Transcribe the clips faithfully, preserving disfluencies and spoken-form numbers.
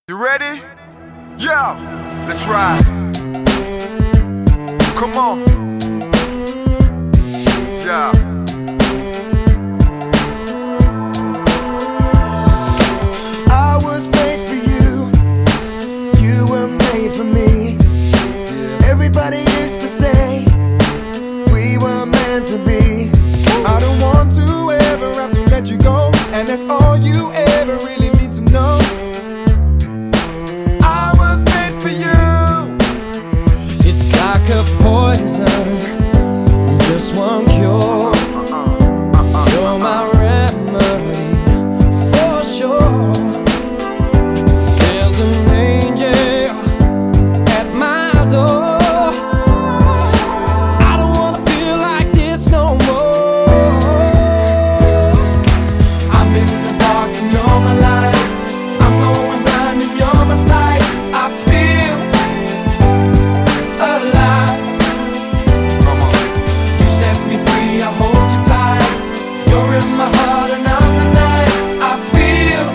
You ready? Yo, let's ride. Come on. Yeah. I was made for you. You were made for me. Everybody used to say we were meant to be. I don't want to ever have to let you go, and that's all you ever really need to know. I was made for you. It's like a poison, just one cure. You're my remedy, for sure. There's an angel at my door. I don't wanna feel like this no more. I'm in the dark and you're my light. I'm going blind and you're my sight. I feel alive. You set me free, I hold you tight. You're in my heart and I'm the night. I feel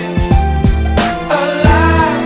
alive.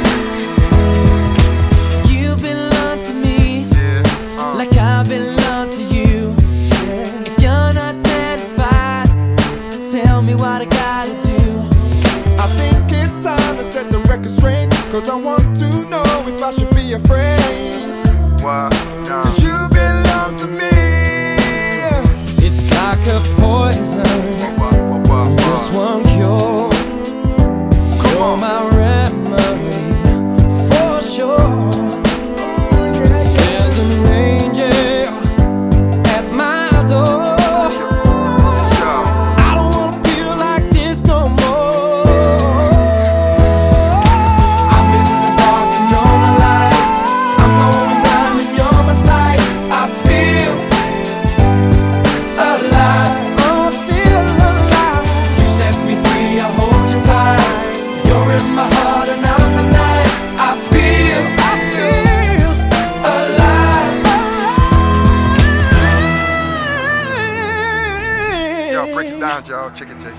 You belong to me, like I belong to you. If you're not satisfied, tell me what I gotta do. I think it's time to set the record straight, 'cause I want to know if I should be afraid. Why? Nah. 'Cause you belong to me. It's like a poison, just one cure. You're my remedy, for sure. There's an angel at my door. I don't wanna feel like this no more. I'm in the dark and you're my light. I'm going blind and you're my sight. I feel alive. Oh, I feel alive. You set me free, I hold you tight. You're in my heart and I'm the night. I feel, I feel alive. Yo, break it down, y'all. Check it, check it.